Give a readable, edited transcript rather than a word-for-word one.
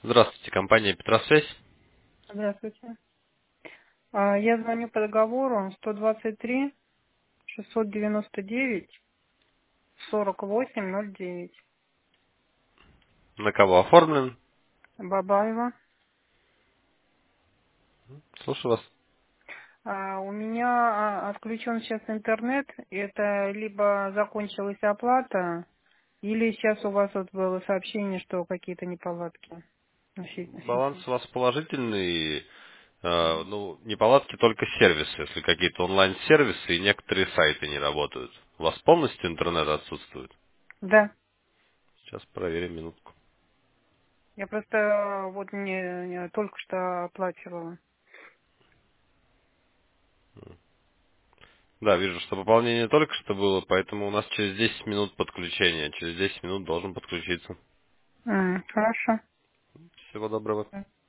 Здравствуйте, компания Петросвязь. Здравствуйте. Я звоню по договору 123 699 4809. На кого оформлен? Бабаева. Слушаю вас. У меня отключен сейчас интернет. Это либо закончилась оплата, или сейчас у вас вот было сообщение, что какие-то неполадки в Баланс сети. у вас положительный. Ну, неполадки только сервисы, если какие-то онлайн-сервисы и некоторые сайты не работают. У вас полностью интернет отсутствует? Да. Сейчас проверим минутку. Я просто вот не только что оплачивала. Да, вижу, что пополнение только что было, поэтому у нас через 10 минут подключения. Через 10 минут должен подключиться. Хорошо. Всего доброго.